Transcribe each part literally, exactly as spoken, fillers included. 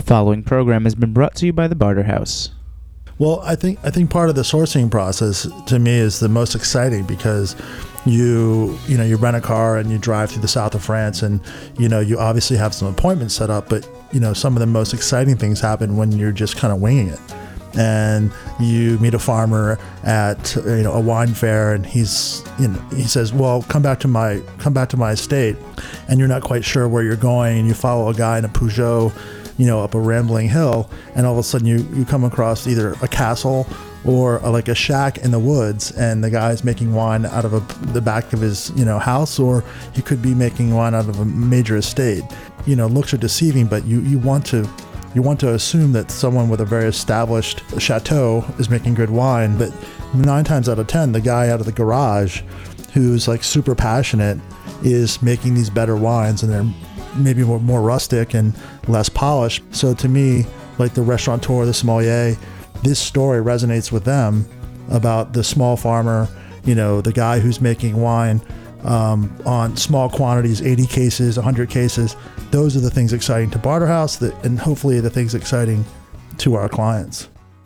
following program has been brought to you by the Barter House. Well, I think I think part of the sourcing process to me is the most exciting because you you know you rent a car and you drive through the south of France and you know you obviously have some appointments set up, but you know some of the most exciting things happen when you're just kind of winging it. And you meet a farmer at you know a wine fair, and he's you know he says, "Well, come back to my come back to my estate," and you're not quite sure where you're going, and you follow a guy in a Peugeot, you know, up a rambling hill, and all of a sudden you, you come across either a castle or a, like a shack in the woods, and the guy's making wine out of a, the back of his, you know, house, or he could be making wine out of a major estate. You know, looks are deceiving, but you, you want to you want to assume that someone with a very established chateau is making good wine, but nine times out of ten, the guy out of the garage who's like super passionate is making these better wines, and they're maybe more, more rustic and less polished. So to me, like the restaurateur, the sommelier, this story resonates with them about the small farmer, you know, the guy who's making wine um, on small quantities, eighty cases, one hundred cases. Those are the things exciting to Barter House, that, and hopefully the things exciting to our clients.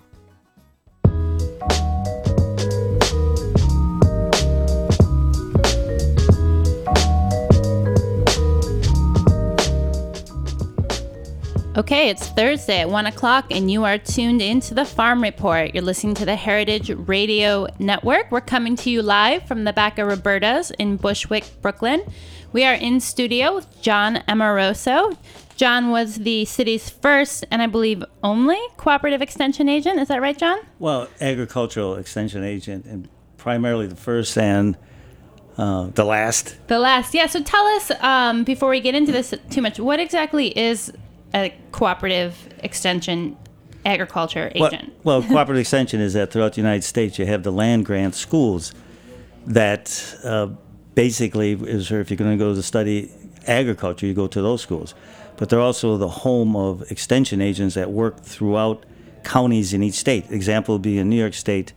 Okay, it's Thursday at one o'clock, and you are tuned into the Farm Report. You're listening to the Heritage Radio Network. We're coming to you live from the back of Roberta's in Bushwick, Brooklyn. We are in studio with John Amoroso. John was the city's first, and I believe only, cooperative extension agent. Is that right, John? Well, agricultural extension agent, and primarily the first and uh, the last. The last, yeah. So tell us, um, before we get into this too much, what exactly is a cooperative extension agriculture agent? Well, well cooperative extension is that throughout the United States you have the land grant schools that uh, basically is, if you're going to go to study agriculture, you go to those schools. But they're also the home of extension agents that work throughout counties in each state. Example would be in New York State.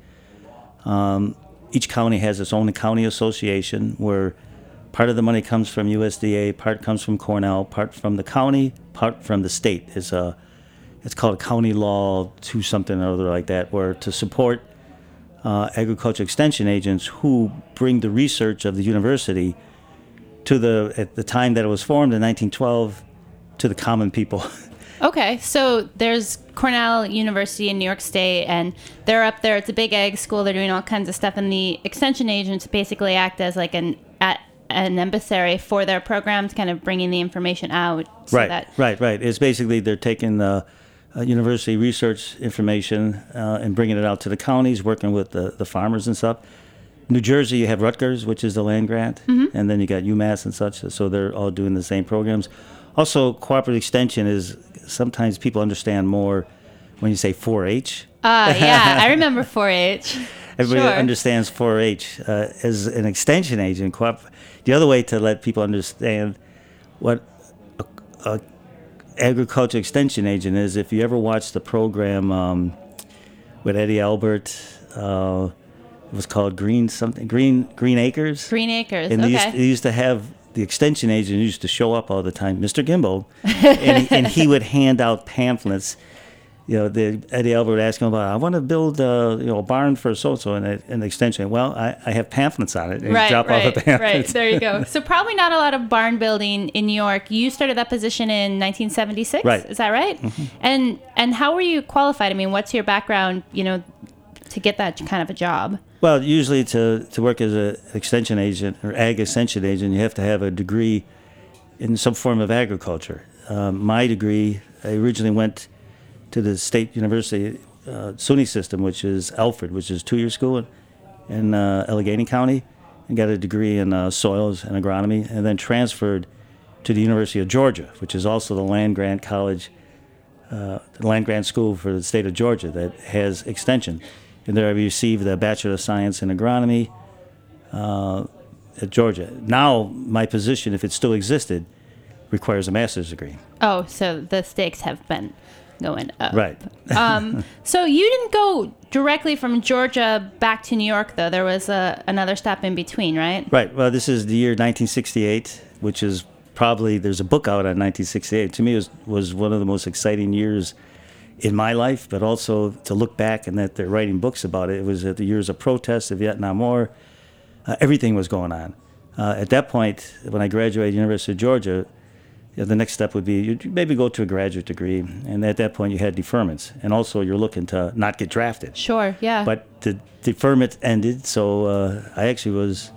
Um, each county has its own county association where part of the money comes from U S D A, part comes from Cornell, part from the county, part from the state. It's a, it's called a county law two something or other like that, where to support uh, agriculture extension agents who bring the research of the university to the, at the time that it was formed in nineteen twelve, to the common people. Okay, so there's Cornell University in New York State, and they're up there. It's a big ag school. They're doing all kinds of stuff, and the extension agents basically act as like an at an emissary for their programs, kind of bringing the information out. So right, that right, right. It's basically they're taking the uh, university research information uh, and bringing it out to the counties, working with the, the farmers and stuff. New Jersey, you have Rutgers, which is the land grant, mm-hmm. and then you got UMass and such, so they're all doing the same programs. Also, cooperative extension is, sometimes people understand more when you say four H. Uh, yeah, I remember four H. Everybody Sure. understands four H uh, as an extension agent. Co- the other way to let people understand what a, a agriculture extension agent is, if you ever watched the program um, with Eddie Albert, uh, it was called Green something, Green Green Acres. Green Acres. And okay. they used, they used to have the extension agent used to show up all the time, Mister Gimbo, and, and he would hand out pamphlets. You know, the, Eddie Albert would ask him about, I want to build uh, you know, a barn for so-and-so and an extension. Well, I, I have pamphlets on it. And right, drop right, off the pamphlets. Right, there you go. So probably not a lot of barn building in New York. You started that position in nineteen seventy-six, right. Is that right? Mm-hmm. And and how were you qualified? I mean, what's your background, you know, to get that kind of a job? Well, usually to, to work as an extension agent or ag extension agent, you have to have a degree in some form of agriculture. Um, my degree, I originally went to the State University uh, SUNY system, which is Alfred, which is a two-year school in, in uh, Allegheny County, and got a degree in uh, soils and agronomy, and then transferred to the University of Georgia, which is also the land grant college, uh, land grant school for the state of Georgia that has extension. And there I received a Bachelor of Science in Agronomy uh, at Georgia. Now, my position, if it still existed, requires a master's degree. Oh, so the stakes have been going up. Right. um, so you didn't go directly from Georgia back to New York, though. There was a, another stop in between, right? Right. Well, this is the year nineteen sixty-eight, which is probably there's a book out on nineteen sixty-eight. To me, it was, was one of the most exciting years in my life, but also to look back and that they're writing books about it. It was at the years of protest, the Vietnam War. Uh, everything was going on. Uh, at that point, when I graduated University of Georgia, you know, the next step would be you'd maybe go to a graduate degree, and at that point you had deferments, and also you're looking to not get drafted. Sure, yeah. But the deferment ended, so uh, I actually was.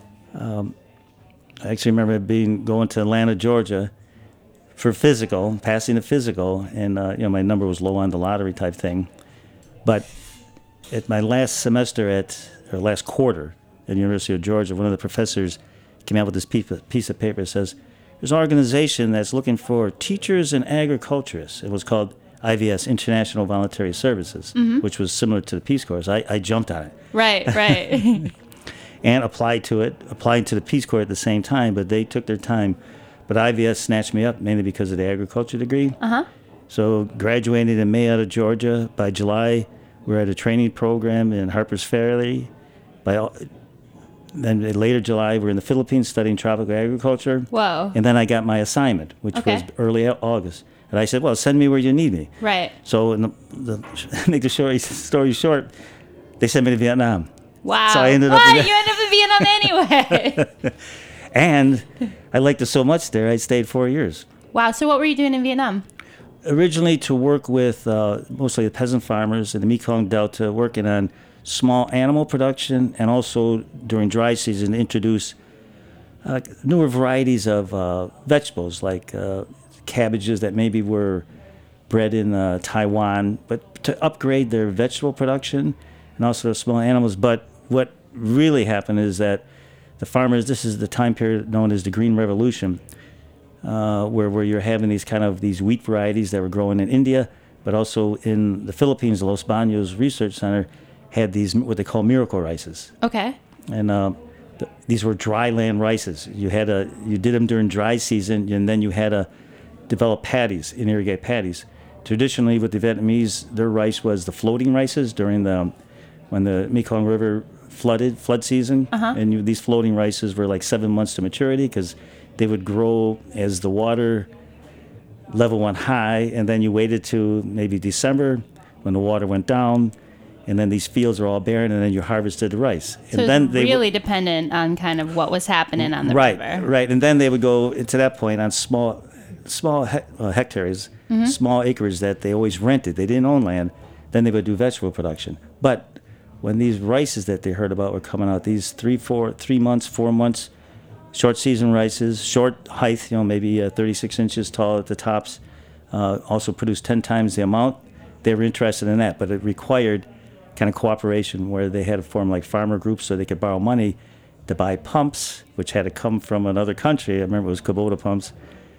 Um, I actually remember being going to Atlanta, Georgia, for physical, passing the physical, and uh, you know my number was low on the lottery type thing. But at my last semester at or last quarter at the University of Georgia, one of the professors came out with this piece of, piece of paper that says, there's an organization that's looking for teachers and agriculturists. It was called I V S, International Voluntary Services, mm-hmm. which was similar to the Peace Corps. I, I jumped on it. Right, right. And applied to it, applied to the Peace Corps at the same time, but they took their time. But I V S snatched me up mainly because of the agriculture degree. Uh-huh. So graduated in May out of Georgia. By July, we were at a training program in Harpers Ferry. By Then later July, we were in the Philippines studying tropical agriculture. Whoa. And then I got my assignment, which Okay. was early August. And I said, well, send me where you need me. Right. So in the, the, make the story, story short, they sent me to Vietnam. Wow. So I ended what? up in You ended up in Vietnam anyway. And I liked it so much there, I stayed four years. Wow. So what were you doing in Vietnam? Originally to work with uh, mostly the peasant farmers in the Mekong Delta, working on small animal production, and also during dry season introduce uh, newer varieties of uh, vegetables like uh, cabbages that maybe were bred in uh, Taiwan, but to upgrade their vegetable production and also the small animals. But what really happened is that the farmers, this is the time period known as the Green Revolution, uh, where, where you're having these kind of these wheat varieties that were growing in India, but also in the Philippines, the Los Baños Research Center had these what they call miracle rices. Okay. And uh, th- these were dry land rices. You had a you did them during dry season, and then you had to develop paddies, and irrigate paddies. Traditionally, with the Vietnamese, their rice was the floating rices during the when the Mekong River flooded, flood season, Uh-huh. and you, these floating rices were like seven months to maturity because they would grow as the water level went high, and then you waited to maybe December when the water went down, and then these fields are all barren, and then you harvested the rice. So and then it's they really would, dependent on kind of what was happening on the right, river. right, and then they would go to that point on small, small he- uh, hectares, Mm-hmm. small acres that they always rented. They didn't own land. Then they would do vegetable production, but when these rices that they heard about were coming out, these three, four, three months, four months, short season rices, short height, you know, maybe uh, thirty-six inches tall at the tops, uh, also produced ten times the amount. They were interested in that, but it required kind of cooperation where they had to form like farmer groups so they could borrow money to buy pumps, which had to come from another country. I remember it was Kubota pumps,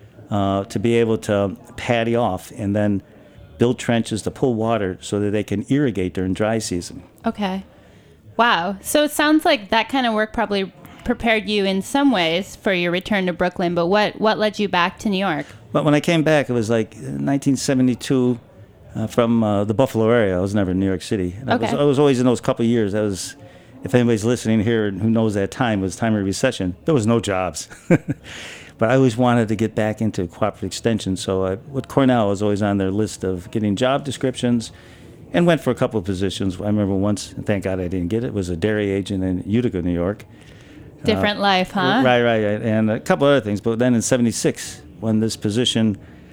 uh, to be able to paddy off and then build trenches to pull water so that they can irrigate during dry season. Okay. Wow. So it sounds like that kind of work probably prepared you in some ways for your return to Brooklyn, but what, what led you back to New York? But when I came back, it was like nineteen seventy-two uh, from uh, the Buffalo area. I was never in New York City. And I, was, Okay. I was always in those couple of years. I was, if anybody's listening here and who knows that time, it was time of recession. There was no jobs. But I always wanted to get back into cooperative extension. So I, with Cornell, I was always on their list of getting job descriptions and went for a couple of positions. I remember once, and thank God I didn't get it, was a dairy agent in Utica, New York. Different life, huh? Right, right, right. And a couple other things. But then in seventy-six, when this position,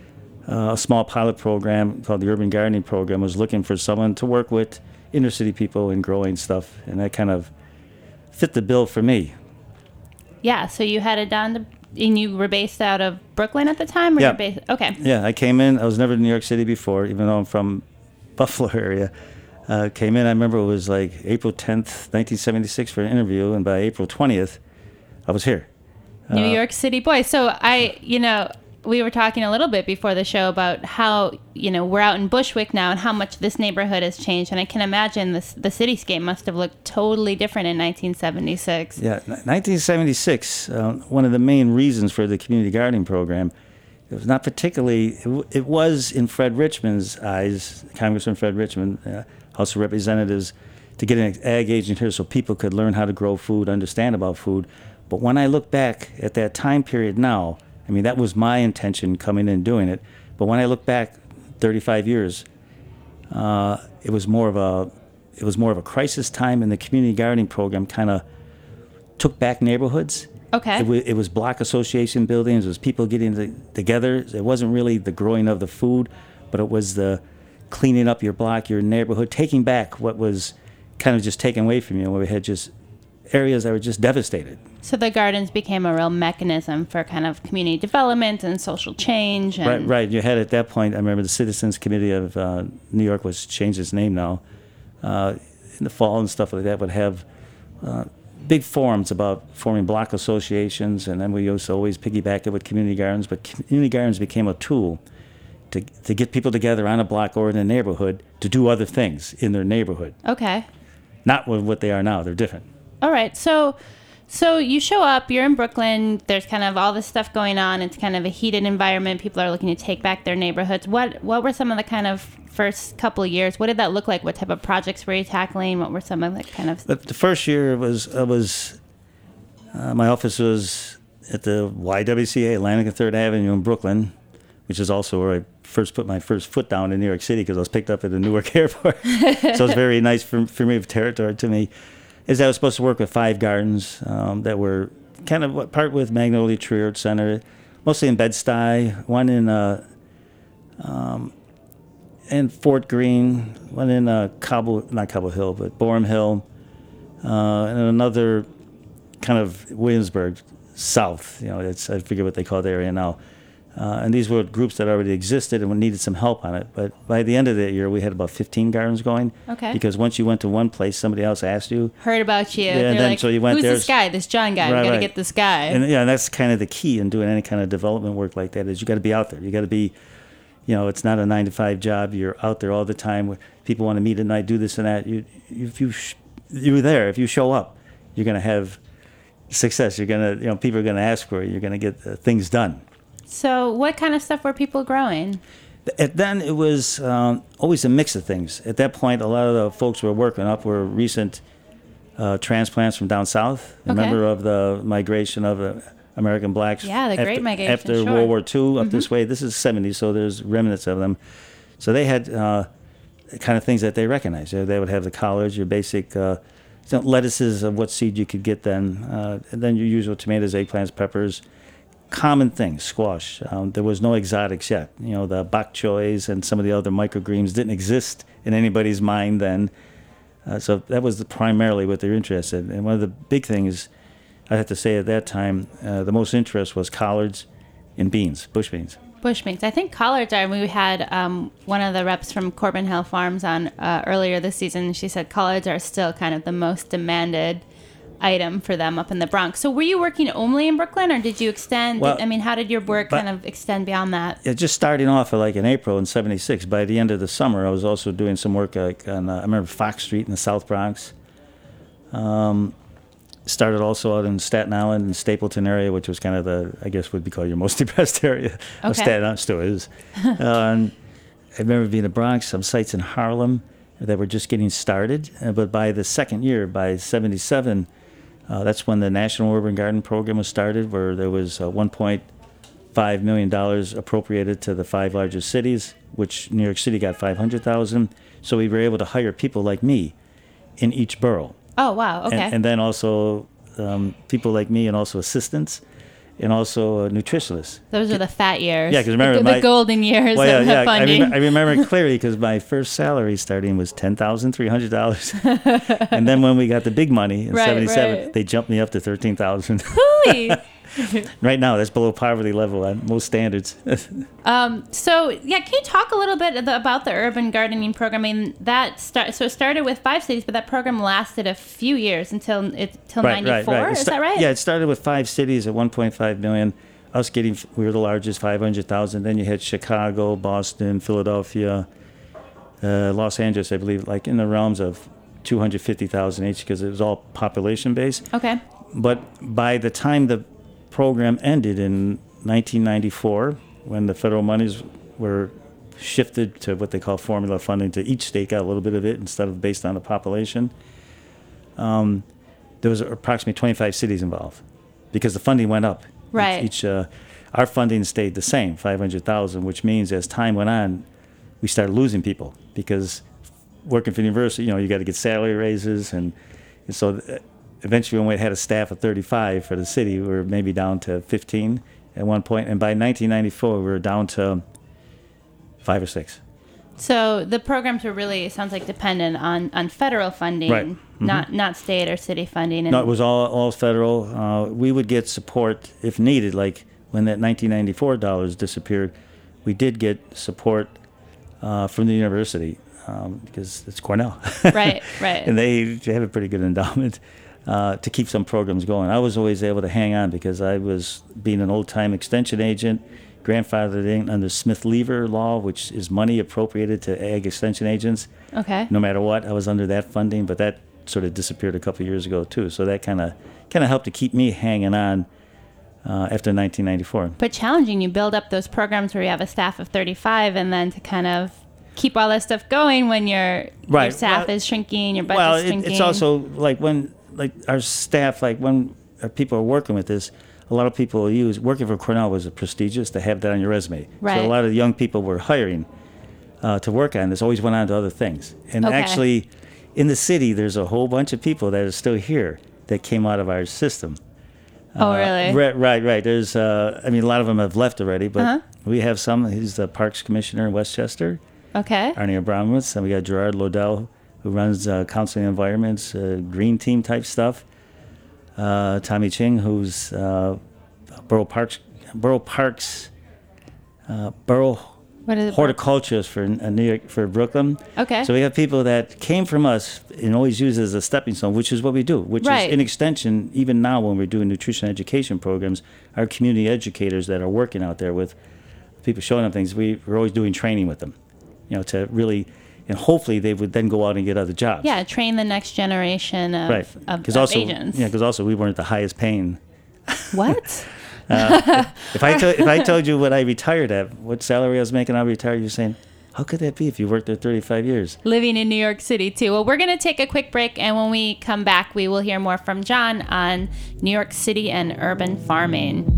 uh, a small pilot program called the Urban Gardening Program, was looking for someone to work with inner city people in growing stuff. And that kind of fit the bill for me. Yeah. So you headed down to, and you were based out of Brooklyn at the time? Or Yeah. You're based, okay. Yeah, I came in. I was never in New York City before, even though I'm from Buffalo area. Uh, came in, I remember it was like April tenth, nineteen seventy-six for an interview. And by April twentieth, I was here. New Uh, York City boy. So I, you know, we were talking a little bit before the show about how, you know, we're out in Bushwick now and how much this neighborhood has changed. And I can imagine this, the cityscape must have looked totally different in nineteen seventy-six. Yeah, n- nineteen seventy-six, uh, one of the main reasons for the community gardening program, it was not particularly, it, w- it was in Fred Richmond's eyes, Congressman Fred Richmond, uh, House of Representatives, to get an ag agent here so people could learn how to grow food, understand about food. But when I look back at that time period now, I mean, that was my intention coming in and doing it. But when I look back thirty-five years, uh, it was more of a it was more of a crisis time, and the community gardening program kind of took back neighborhoods. Okay. It, w- it was block association buildings. It was people getting the, together. It wasn't really the growing of the food, but it was the cleaning up your block, your neighborhood, taking back what was kind of just taken away from you, where we had just areas that were just devastated. So the gardens became a real mechanism for kind of community development and social change. And Right, right. You had at that point, I remember the Citizens Committee of uh, New York was changed its name now, uh, in the fall and stuff like that, would have uh, big forums about forming block associations, and then we used to always piggyback it with community gardens, but community gardens became a tool to to get people together on a block or in a neighborhood to do other things in their neighborhood. Okay. Not with what they are now. They're different. All right. So so you show up, you're in Brooklyn, there's kind of all this stuff going on. It's kind of a heated environment. People are looking to take back their neighborhoods. What what were some of the kind of first couple of years? What did that look like? What type of projects were you tackling? What were some of the kind of... The, the first year was, uh, was uh, my office was at the Y W C A, Atlantic and third Avenue in Brooklyn, which is also where I first put my first foot down in New York City because I was picked up at the Newark Airport. So it's very nice for, for me, territory to me. Is that I was supposed to work with five gardens um, that were kind of part with Magnolia Tree Art Center, mostly in Bed-Stuy, one in uh, um, in Fort Greene, one in uh, Cobble, not Cobble Hill, but Borum Hill, uh, and another kind of Williamsburg South. You know, it's, I forget what they call the area now. Uh, and these were groups that already existed and needed some help on it. But by the end of the year, we had about fifteen gardens going. Okay. Because once you went to one place, somebody else asked you. Heard about you. Yeah, They're and then like, so you went who's there. this guy? This John guy. Right, we got to right. get this guy. And yeah, and that's kind of the key in doing any kind of development work like that is you got to be out there. You got to be, you know, it's not a nine to five job. You're out there all the time. People want to meet at night, do this and that. You, if you, sh- you're there. If you show up, you're going to have success. You're going to, you know, people are going to ask for you. You're going to get uh, things done. So what kind of stuff were people growing? At then it was um, always a mix of things. At that point, a lot of the folks we were working up were recent uh, transplants from down south. Okay. Remember of the migration of the American blacks? Yeah, the after, Great Migration, after sure. World War Two up this way. This is seventies, so there's remnants of them. So they had uh, kind of things that they recognized. They they would have the collards, your basic uh, you know, lettuces of what seed you could get then, uh, and then your usual tomatoes, eggplants, peppers. Common things, squash. Um, there was no exotics yet. You know, the bok choys and some of the other microgreens didn't exist in anybody's mind then. Uh, so that was the, primarily what they're interested in. And one of the big things, I have to say at that time, uh, the most interest was collards and beans, bush beans. Bush beans. I think collards are. We had um, one of the reps from Corbin Hill Farms on uh, earlier this season. She said collards are still kind of the most demanded item for them up in the Bronx. So were you working only in Brooklyn, or did you extend? Well, I mean, how did your work but- kind of extend beyond that? Yeah, just starting off like in April in seventy-six. By the end of the summer, I was also doing some work like on, uh, I remember Fox Street in the South Bronx. Um, started also out in Staten Island and Stapleton area, which was kind of the, I guess would be called your most depressed area of Okay. Staten Island, still is. uh, and I remember being in the Bronx, some sites in Harlem that were just getting started. Uh, but by the second year, by seventy-seven, Uh, that's when the National Urban Garden Program was started, where there was uh, one point five million dollars appropriated to the five largest cities, which New York City got five hundred thousand dollars. So we were able to hire people like me in each borough. Oh, wow. Okay. And, and then also um, people like me and also assistants and also uh, nutritionists. Those are the fat years. Yeah, 'cause remember the, my- the golden years Well, yeah, of yeah, I, funding. rem- I remember it clearly because my first salary starting was ten thousand three hundred dollars. And then when we got the big money in Right, seventy-seven, right. they jumped me up to thirteen thousand dollars. Really? Right now, that's below poverty level on most standards. Um, so yeah, can you talk a little bit about the urban gardening program? I mean, that start, so it started with five cities, but that program lasted a few years until it till ninety-four. It Is sta- that right? Yeah, it started with five cities at one point five million. Us getting, we were the largest, five hundred thousand. Then you had Chicago, Boston, Philadelphia, uh, Los Angeles, I believe, like in the realms of two hundred fifty thousand each because it was all population based. Okay. But by the time the program ended in nineteen ninety-four, when the federal monies were shifted to what they call formula funding, to each state got a little bit of it instead of based on the population, um, there was approximately twenty-five cities involved because the funding went up. Right. Each, each uh, our funding stayed the same, five hundred thousand, which means as time went on, we started losing people because working for the university, you know, you got to get salary raises, and, and so eventually when we had a staff of thirty-five for the city, we were maybe down to fifteen at one point, and by nineteen ninety-four, we were down to five or six. So the programs were really, it sounds like, dependent on, on federal funding, Right. Mm-hmm. not not state or city funding. And No, it was all all federal. Uh, we would get support if needed. Like when that nineteen ninety-four dollars disappeared, we did get support uh, from the university um, because it's Cornell. Right, right. And they, they have a pretty good endowment uh, to keep some programs going. I was always able to hang on because I was being an old-time extension agent, grandfathered in under Smith-Lever law, which is money appropriated to ag extension agents. Okay. No matter what, I was under that funding, but that sort of disappeared a couple of years ago too. So that kind of kind of helped to keep me hanging on uh, after nineteen ninety-four. But challenging, you build up those programs where you have a staff of thirty-five, and then to kind of keep all that stuff going when your Right. your staff Well- is shrinking, your budget's Well, it, shrinking. it's also like when like our staff, like when our people are working with this, a lot of people use working for Cornell was prestigious to have that on your resume. Right. So a lot of the young people were hiring uh, to work on this always went on to other things. And Okay. actually, in the city, there's a whole bunch of people that are still here that came out of our system. Oh, really? Right, right, right. There's, uh, I mean, a lot of them have left already, but Uh-huh. we have some. He's the Parks Commissioner in Westchester, Okay. Arnie Abramowitz, and we got Gerard Lodell, who runs uh, counseling environments, uh, green team type stuff. Uh, Tommy Ching, who's uh, Borough Parks, Borough Parks, uh, Borough What is it? horticulturist for uh, New York, for Brooklyn. Okay. So we have people that came from us and always use it as a stepping stone, which is what we do. Which Right. is in extension, even now when we're doing nutrition education programs, our community educators that are working out there with people showing them things, we, we're always doing training with them, you know, to really, and hopefully they would then go out and get other jobs. Yeah, train the next generation of, Right. of, Because of also, agents. yeah, because also we weren't the highest paying. What? If I to, if I told you what I retired at, what salary I was making, I retired, you're saying, how could that be if you worked there thirty-five years? Living in New York City, too. Well, we're going to take a quick break, and when we come back, we will hear more from John on New York City and urban farming.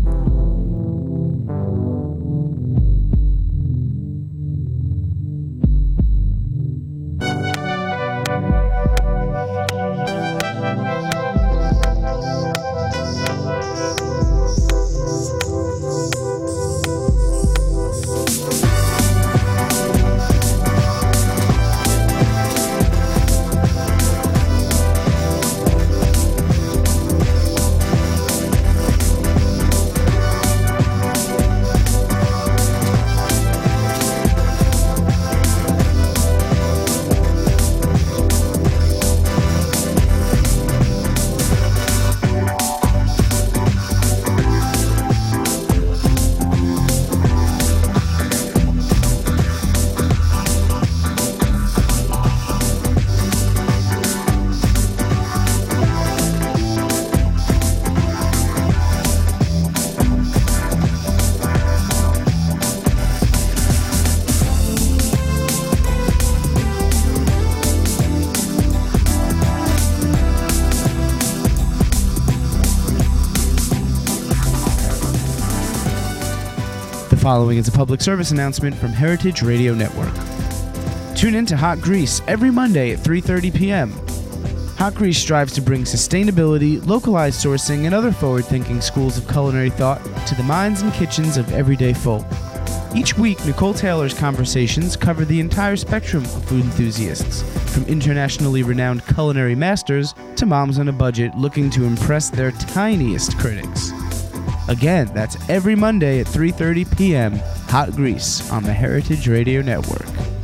The following is a public service announcement from Heritage Radio Network. Tune in to Hot Grease every Monday at three thirty p.m. Hot Grease strives to bring sustainability, localized sourcing, and other forward-thinking schools of culinary thought to the minds and kitchens of everyday folk. Each week, Nicole Taylor's conversations cover the entire spectrum of food enthusiasts, from internationally renowned culinary masters to moms on a budget looking to impress their tiniest critics. Again, that's every Monday at three thirty p.m. Hot Grease on the Heritage Radio Network.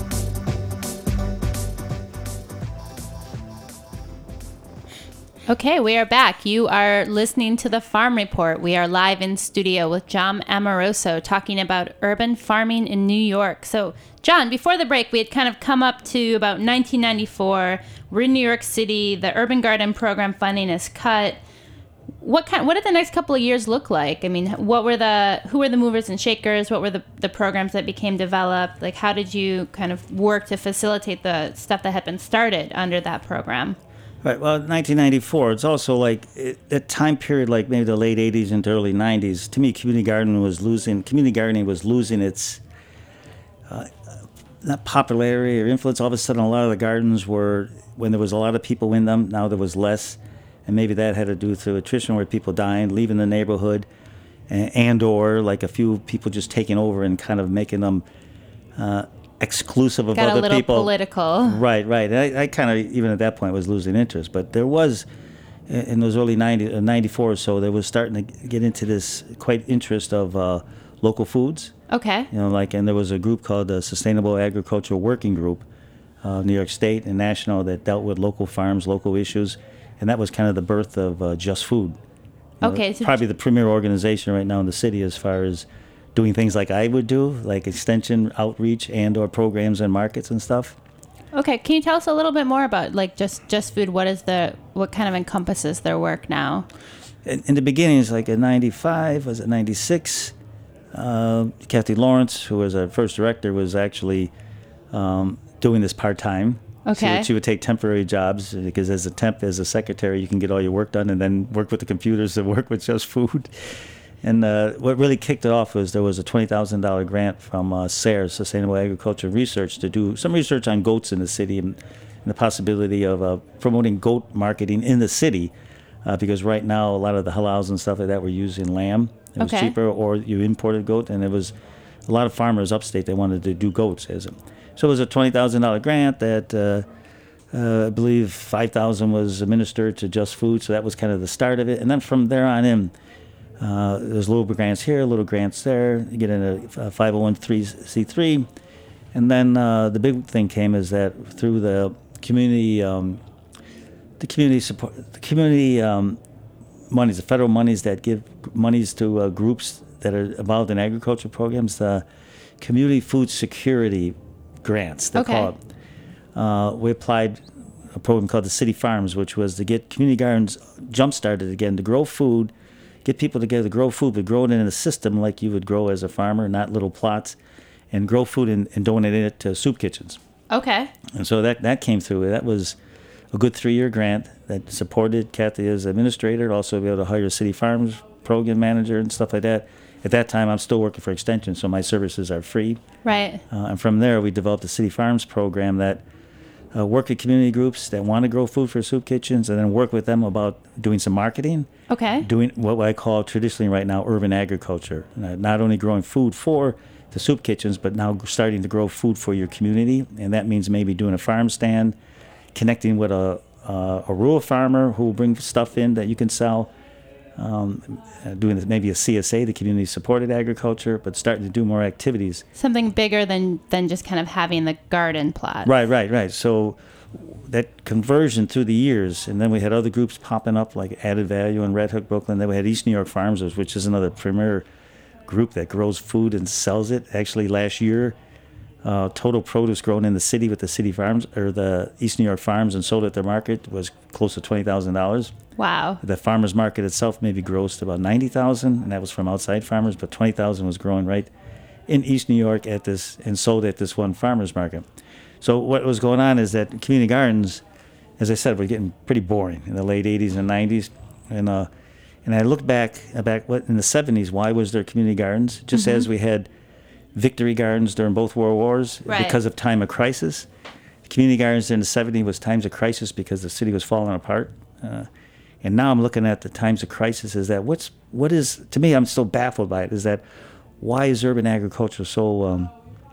Okay, we are back. You are listening to The Farm Report. We are live in studio with John Amoroso talking about urban farming in New York. So, John, before the break, we had kind of come up to about nineteen ninety-four. We're in New York City. The Urban Garden Program funding is cut. What kind? What did the next couple of years look like? I mean, what were the who were the movers and shakers? What were the, the programs that became developed? Like, how did you kind of work to facilitate the stuff that had been started under that program? Right. Well, nineteen ninety-four. It's also like it, that time period, like maybe the late eighties into early nineties. To me, community gardening was losing. Community gardening was losing its uh, not popularity or influence. All of a sudden, a lot of the gardens were, when there was a lot of people in them. Now there was less, and maybe that had to do with attrition, where people dying, leaving the neighborhood, and, and or like a few people just taking over and kind of making them uh, exclusive of Got other a little people. political. Right, right. I, I kind of, even at that point, was losing interest. But there was, in those early nineties, uh, ninety-four or so, there was starting to get into this quite interest of uh, local foods. Okay. You know, like, and there was a group called the Sustainable Agricultural Working Group, uh, New York State and national, that dealt with local farms, local issues. And that was kind of the birth of uh, Just Food. You Okay. know, So probably the premier organization right now in the city as far as doing things like I would do, like extension, outreach, and or programs and markets and stuff. Okay, can you tell us a little bit more about like just just food? What is the what kind of encompasses their work now? In, in the beginning, it's like in ninety-five, was it ninety-six? Uh, Kathy Lawrence, who was our first director, was actually um, doing this part-time. Okay. So she would take temporary jobs, because as a temp, as a secretary, you can get all your work done and then work with the computers and work with Just Food. And uh, what really kicked it off was there was a twenty thousand dollars grant from uh, S A R E, Sustainable Agriculture Research, to do some research on goats in the city, and, and the possibility of uh, promoting goat marketing in the city, uh, because right now a lot of the halals and stuff like that were using lamb. It was Okay. cheaper, or you imported goat, and there was a lot of farmers upstate that wanted to do goats. As a, so it was a twenty thousand dollars grant that uh, uh, I believe five thousand dollars was administered to Just Food, so that was kind of the start of it. And then from there on in, Uh, there's little grants here, little grants there. You get in a five oh one c three, and then uh, the big thing came is that through the community, um, the community support, the community um, monies, the federal monies that give monies to uh, groups that are involved in agriculture programs, the community food security grants, they Okay. call it. Uh, we applied a program called the City Farms, which was to get community gardens jump started again, to grow food. Get people together to grow food, but grow it in a system like you would grow as a farmer, not little plots, and grow food and, and donate it to soup kitchens. Okay. And so that, that came through. That was a good three-year grant that supported Kathy as administrator, also be able to hire a City Farms program manager and stuff like that. At that time, I'm still working for Extension, so my services are free. Right. Uh, and from there, we developed a City Farms program that uh, work with community groups that want to grow food for soup kitchens, and then work with them about doing some marketing. Okay. Doing what I call traditionally right now urban agriculture. Uh, not only growing food for the soup kitchens, but now starting to grow food for your community. And that means maybe doing a farm stand, connecting with a, uh, a rural farmer who will bring stuff in that you can sell. Um, uh, doing maybe a C S A, the community supported agriculture, but starting to do more activities. Something bigger than than just kind of having the garden plot. Right, right, right. So that conversion through the years, and then we had other groups popping up like Added Value in Red Hook, Brooklyn. Then we had East New York Farms, which is another premier group that grows food and sells it. Actually, last year, uh, total produce grown in the city with the City Farms, or the East New York Farms, and sold at their market was close to twenty thousand dollars. Wow. The farmers market itself maybe grossed about ninety thousand dollars, and that was from outside farmers, but twenty thousand dollars was growing right in East New York at this, and sold at this one farmers market. So what was going on is that community gardens, as I said, were getting pretty boring in the late eighties and nineties. And uh, and I looked back, back what in the seventies, why was there community gardens? Just Mm-hmm. as we had victory gardens during both world wars, Right. because of time of crisis. Community gardens in the seventies was times of crisis because the city was falling apart. Uh, and now I'm looking at the times of crisis, is that what's, what is, to me, I'm still baffled by it, is that why is urban agriculture so um,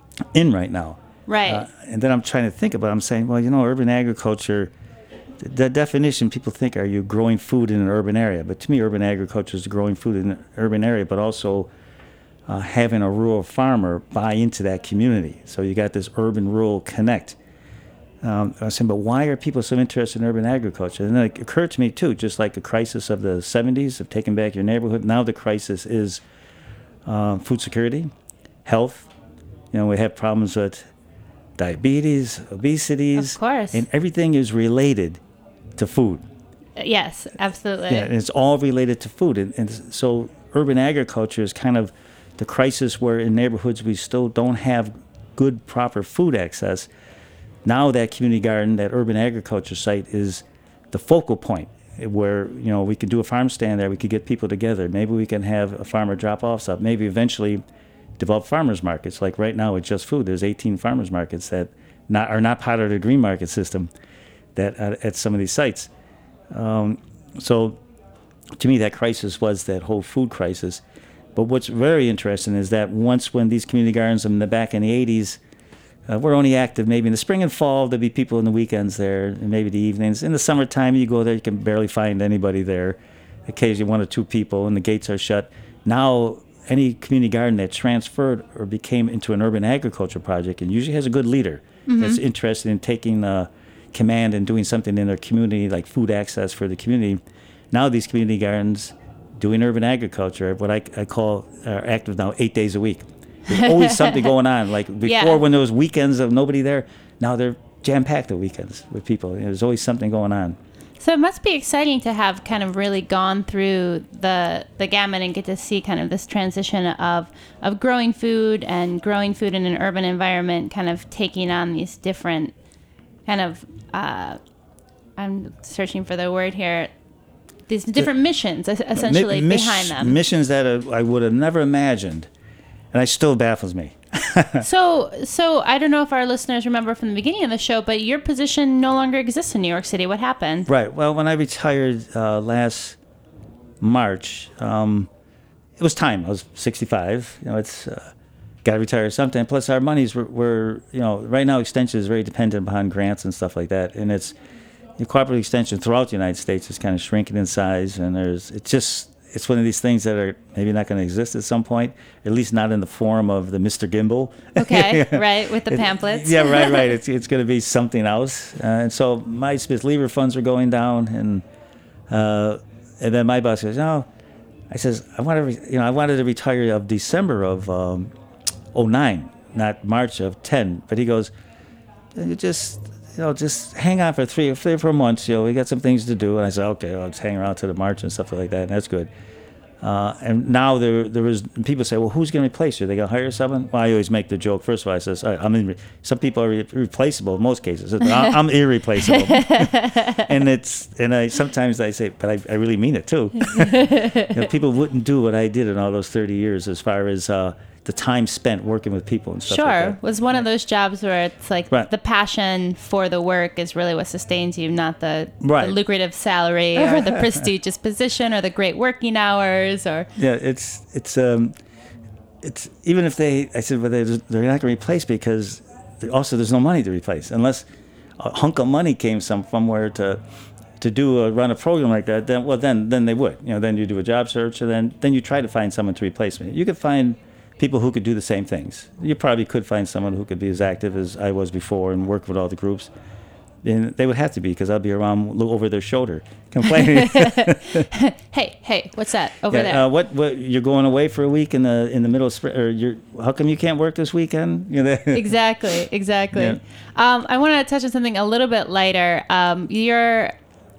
in right now? Right. Uh, and then I'm trying to think about it. I'm saying, well, you know, urban agriculture, the, the definition people think, are you growing food in an urban area? But to me, urban agriculture is growing food in an urban area, but also uh, having a rural farmer buy into that community. So you got this urban-rural connect. Um, I was saying, but why are people so interested in urban agriculture? And then it occurred to me, too, just like the crisis of the seventies of taking back your neighborhood, now the crisis is uh, food security, health. You know, we have problems with diabetes, obesities. Of course. And everything is related to food. Yes, absolutely. Yeah, and it's all related to food. And, and so urban agriculture is kind of the crisis where in neighborhoods we still don't have good, proper food access. Now that community garden, that urban agriculture site is the focal point where, you know, we could do a farm stand there. We could get people together. Maybe we can have a farmer drop off stuff. Maybe eventually develop farmers markets. Like right now with Just Food, there's eighteen farmers markets that not are not part of the green market system that uh, at some of these sites. Um, so to me, that crisis was that whole food crisis. But what's very interesting is that once when these community gardens in the back in the eighties, uh, were only active maybe in the spring and fall, there'd be people in the weekends there, and maybe the evenings. In the summertime, you go there, you can barely find anybody there. Occasionally one or two people, and the gates are shut. Now, any community garden that transferred or became into an urban agriculture project, and usually has a good leader mm-hmm. that's interested in taking uh, command and doing something in their community, like food access for the community. Now these community gardens doing urban agriculture, what I, I call are active now eight days a week. There's always something going on. Like before, yeah. when there was weekends of nobody there, now they're jam-packed the weekends with people. There's always something going on. So it must be exciting to have kind of really gone through the the gamut and get to see kind of this transition of of growing food and growing food in an urban environment, kind of taking on these different kind of, uh, I'm searching for the word here, these different the, missions essentially mi- mis- behind them. Missions that uh, I would have never imagined, and it still baffles me. so, so I don't know if our listeners remember from the beginning of the show, but your position no longer exists in New York City. What happened? Right. Well, when I retired uh, last March, um, it was time. I was sixty-five. You know, it's uh, got to retire sometime. Plus, our monies were, were, you know, right now Extension is very dependent upon grants and stuff like that, and it's the cooperative extension throughout the United States is kind of shrinking in size, and there's it's just. It's one of these things that are maybe not going to exist at some point, at least not in the form of the Mister Gimbal. Okay, right, with the pamphlets. It, yeah, right, right. It's it's going to be something else. Uh, and so my Smith Lever funds are going down, and uh, and then my boss goes, no, I says I want to, re- you know, I wanted to retire of December of um, oh nine, not March of ten. But he goes, you just. You know, just hang on for three, three or four months. You know, we got some things to do. And I said, okay, I'll just hang around to the March and stuff like that. And that's good. Uh, and now there, there was people say, well, who's going to replace you? Are they going to hire someone? Well, I always make the joke. First of all, I says, all right, I'm in, some people are re- replaceable in most cases. I'm, I'm irreplaceable. and it's and I sometimes I say, but I, I really mean it too. You know, people wouldn't do what I did in all those thirty years as far as. Uh, the time spent working with people and stuff sure. like that. Sure. Was one of those jobs where it's like right. the passion for the work is really what sustains you, not the, right. the lucrative salary or the prestigious position or the great working hours or... Yeah, it's, it's, um, it's even if they, I said, well, they're, they're not going to replace because also there's no money to replace unless a hunk of money came some somewhere to to do a, run a program like that, then, well, then, then they would. You know, then you do a job search and then, then you try to find someone to replace me. You could find people who could do the same things. You probably could find someone who could be as active as I was before and work with all the groups. And they would have to be because I'll be around over their shoulder complaining. hey, hey, what's that over yeah, there? Uh, what, what? You're going away for a week in the in the middle of spring? Or you're? How come you can't work this weekend? You know, exactly, exactly. Yeah. Um, I want to touch on something a little bit lighter. Um, you're.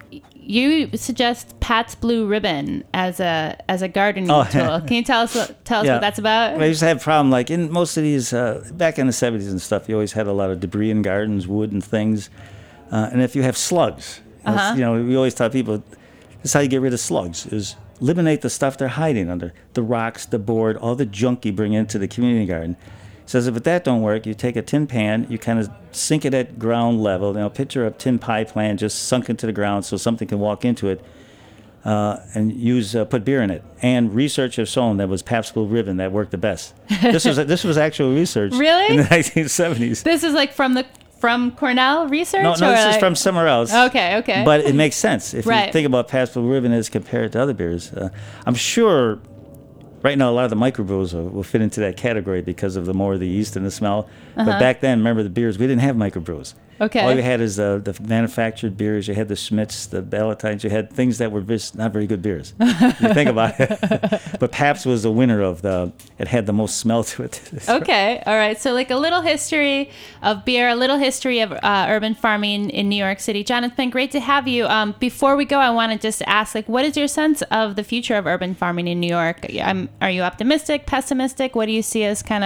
You suggest Pat's Blue Ribbon as a as a gardening oh. tool. Can you tell us what, tell us yeah. what that's about? I used to have a problem like in most of these uh, back in the seventies and stuff. You always had a lot of debris in gardens, wood and things. Uh, and if you have slugs, uh-huh. you know, we always tell people this is how you get rid of slugs: is eliminate the stuff they're hiding under the rocks, the board, all the junk you bring into the community garden. Says if that don't work, you take a tin pan, you kind of sink it at ground level. You know, picture a tin pie plant just sunk into the ground so something can walk into it, uh, and use uh, put beer in it. And research has shown that was Pabst Blue Ribbon that worked the best. This was this was actual research. Really? In the nineteen seventies. This is like from the from Cornell research. No, no, or this like... is from somewhere else. Okay, okay. But it makes sense if right. you think about Pabst Blue Ribbon as compared to other beers. Uh, I'm sure. Right now, a lot of the microbrews will, will fit into that category because of the more of the yeast and the smell. Uh-huh. But back then, remember the beers, we didn't have microbrews. Okay. All you had is uh, the manufactured beers. You had the Schmitz, the Ballantines. You had things that were just not very good beers. You think about it. But Pabst was the winner of the, it had the most smell to it. Okay. All right. So like a little history of beer, a little history of uh, urban farming in New York City. John, it's been great to have you. Um, before we go, I want to just ask, like, what is your sense of the future of urban farming in New York? I'm, are you optimistic, pessimistic? What do you see as kind of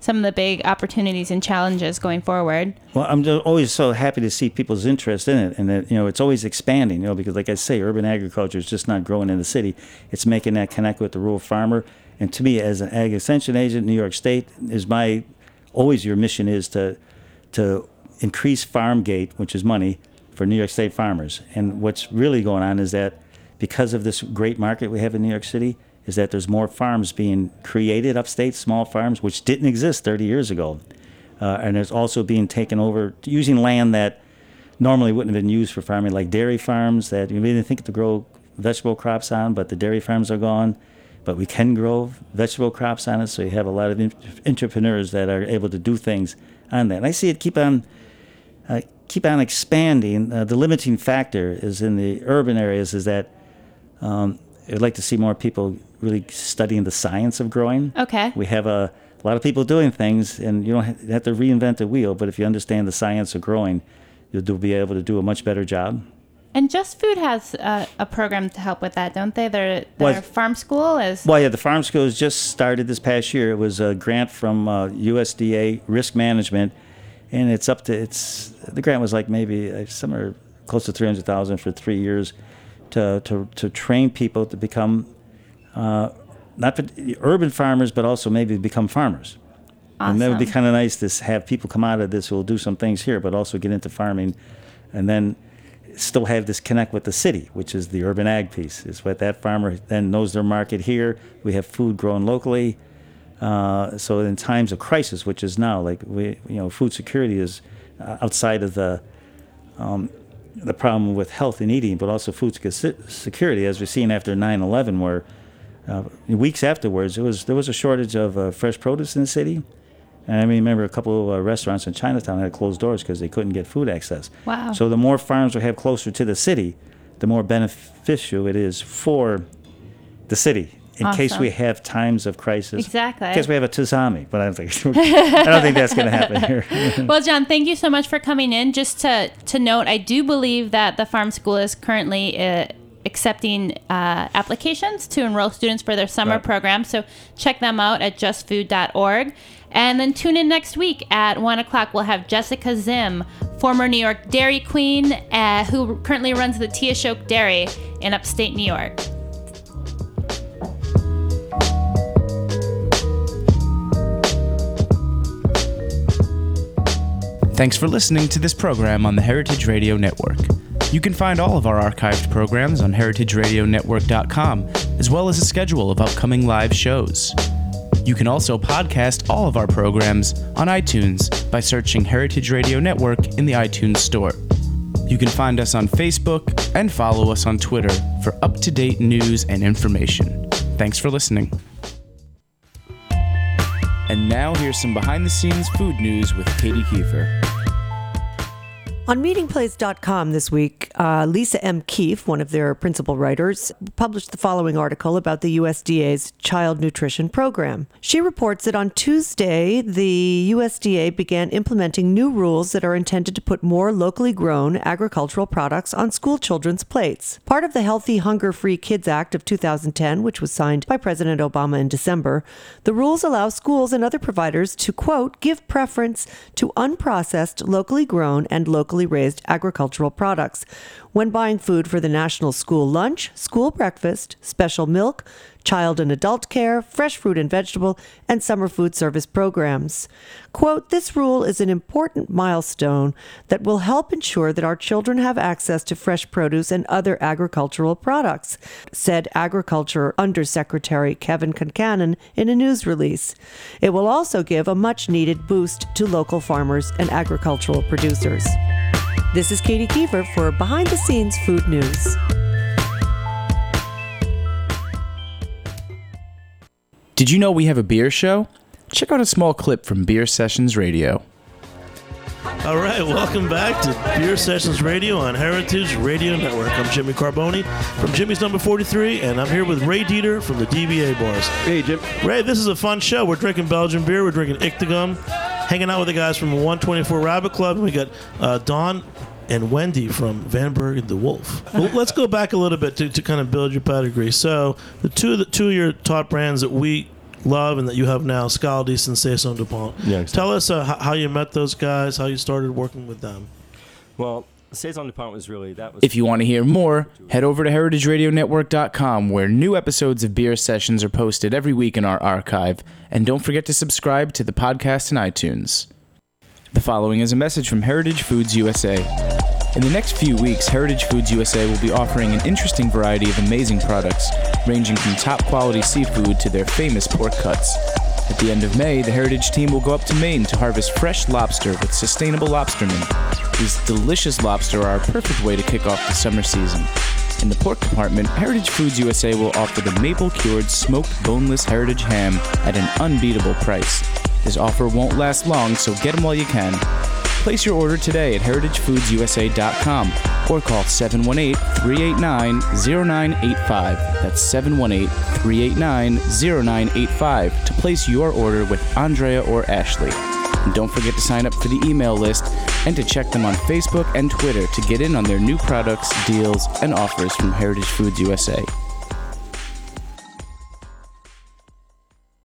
some of the big opportunities and challenges going forward. Well, I'm just always so happy to see people's interest in it, and that, you know, it's always expanding, you know, because like I say, urban agriculture is just not growing in the city. It's making that connect with the rural farmer. And to me, as an ag extension agent in New York State, is my, always your mission is to, to increase farm gate, which is money, for New York State farmers. And what's really going on is that because of this great market we have in New York City, is that there's more farms being created upstate, small farms, which didn't exist thirty years ago. Uh, and there's also being taken over, using land that normally wouldn't have been used for farming, like dairy farms that we didn't think to grow vegetable crops on, but the dairy farms are gone. But we can grow vegetable crops on it, so you have a lot of in- entrepreneurs that are able to do things on that. And I see it keep on uh, keep on expanding. Uh, the limiting factor is in the urban areas is that um, I'd like to see more people really studying the science of growing. Okay. We have a, a lot of people doing things, and you don't have to reinvent the wheel, but if you understand the science of growing, you'll do, be able to do a much better job. And Just Food has a, a program to help with that, don't they? Their, their Well, farm school is... Well, yeah, the farm school has just started this past year. It was a grant from uh, U S D A Risk Management, and it's up to, it's, the grant was like maybe uh, somewhere close to three hundred thousand dollars for three years to, to, to train people to become, uh, not for urban farmers, but also maybe become farmers. Awesome. And that would be kind of nice to have people come out of this who will do some things here, but also get into farming, and then still have this connect with the city, which is the urban ag piece. Is what that farmer then knows their market here. We have food grown locally. Uh, so in times of crisis, which is now, like we, you know, food security is uh, outside of the um, the problem with health and eating, but also food security, as we've seen after nine eleven, where uh, weeks afterwards, it was there was a shortage of uh, fresh produce in the city. And I remember a couple of uh, restaurants in Chinatown had closed doors because they couldn't get food access. Wow. So the more farms we have closer to the city, the more beneficial it is for the city. In Awesome. case we have times of crisis. Exactly. In case we have a tsunami. But I don't think, I don't think that's going to happen here. Well, John, thank you so much for coming in. Just to, to note, I do believe that the farm school is currently uh, accepting uh, applications to enroll students for their summer Right. program. So check them out at just food dot org. And then tune in next week at one o'clock. We'll have Jessica Zim, former New York Dairy Queen, uh, who currently runs the Teoshoke Dairy in upstate New York. Thanks for listening to this program on the Heritage Radio Network. You can find all of our archived programs on heritage radio network dot com, as well as a schedule of upcoming live shows. You can also podcast all of our programs on iTunes by searching Heritage Radio Network in the iTunes Store. You can find us on Facebook and follow us on Twitter for up-to-date news and information. Thanks for listening. And now here's some behind-the-scenes food news with Katie Kiefer. On meeting place dot com this week, uh, Lisa M. Keefe, one of their principal writers, published the following article about the U S D A's Child Nutrition Program. She reports that on Tuesday, the U S D A began implementing new rules that are intended to put more locally grown agricultural products on school children's plates. Part of the Healthy Hunger-Free Kids Act of two thousand ten, which was signed by President Obama in December, the rules allow schools and other providers to, quote, give preference to unprocessed, locally grown, and locally raised agricultural products when buying food for the national school lunch, school breakfast, special milk, child and adult care, fresh fruit and vegetable, and summer food service programs. Quote, this rule is an important milestone that will help ensure that our children have access to fresh produce and other agricultural products, said Agriculture Undersecretary Kevin Concanon in a news release. It will also give a much-needed boost to local farmers and agricultural producers. This is Katie Kiefer for Behind the Scenes Food News. Did you know we have a beer show? Check out a small clip from Beer Sessions Radio. All right, welcome back to Beer Sessions Radio on Heritage Radio Network. I'm Jimmy Carboni from Jimmy's Number forty-three, and I'm here with Ray Dieter from the D B A Bars. Hey, Jim. Ray, this is a fun show. We're drinking Belgian beer. We're drinking Ictigum, hanging out with the guys from one twenty-four Rabbit Club, and we got uh, Don and Wendy from Van Berg and the Wolf. Well, let's go back a little bit to, to kind of build your pedigree. So the two, the two of your top brands that we love and that you have now, Scaldi's and Saison DuPont. Yeah, exactly. Tell us uh, h- how you met those guys, how you started working with them. Well, Saison DuPont was really, that was... If you want to hear more, head over to heritage radio network dot com, where new episodes of Beer Sessions are posted every week in our archive. And don't forget to subscribe to the podcast in iTunes. The following is a message from Heritage Foods U S A. In the next few weeks, Heritage Foods U S A will be offering an interesting variety of amazing products, ranging from top-quality seafood to their famous pork cuts. At the end of May, the Heritage team will go up to Maine to harvest fresh lobster with sustainable lobstermen. These delicious lobster are a perfect way to kick off the summer season. In the pork department, Heritage Foods U S A will offer the maple-cured smoked boneless Heritage ham at an unbeatable price. This offer won't last long, so get them while you can. Place your order today at heritage foods u s a dot com or call seven one eight, three eight nine, zero nine eight five. That's seven one eight, three eight nine, zero nine eight five to place your order with Andrea or Ashley. And don't forget to sign up for the email list and to check them on Facebook and Twitter to get in on their new products, deals, and offers from Heritage Foods U S A.